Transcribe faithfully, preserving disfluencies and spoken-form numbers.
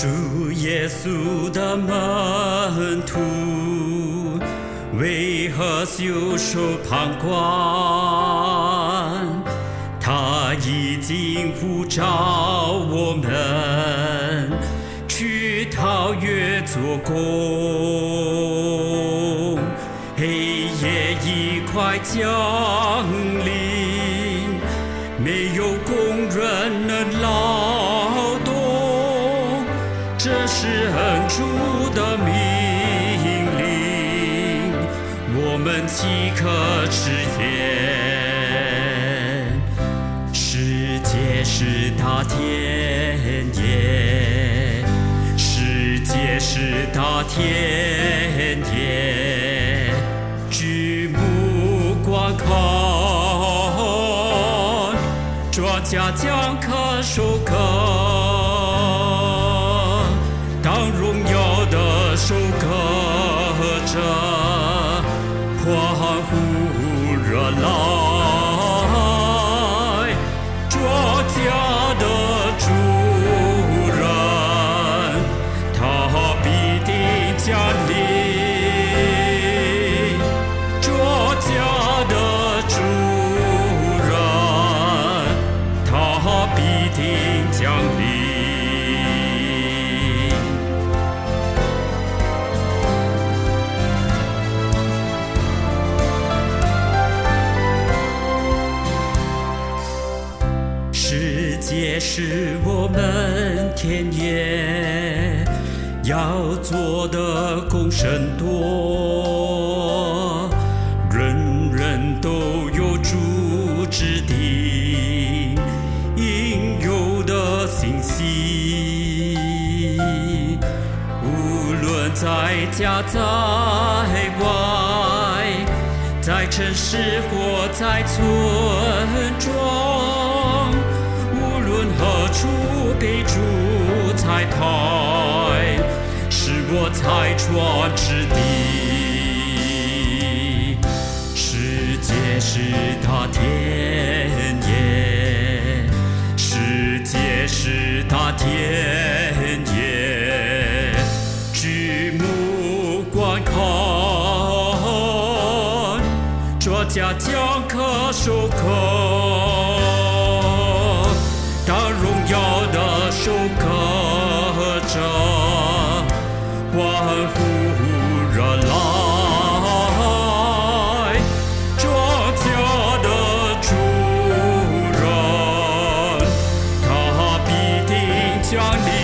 主耶稣的门徒为何袖手旁观？他已经呼召我们去超越做工，黑夜已快降临，没有工人能劳动，这是恩主的命令，我们岂可迟延？世界是大田野，世界是大田野，举目观看，庄稼将可收割，当荣耀的收割者欢呼热来，庄稼的主人他必定降临，庄稼的主人他必定降临。世界是我们田野，要做的工甚多，人人都有主指定应有的信息，无论在家在外，在城市或在村庄，无论何处被主裁判，是我才传之地。世界是大田野，世界是大田野，举目观看，庄稼将可收割，当荣耀的收割者欢呼热来，庄稼的主人他必定降临。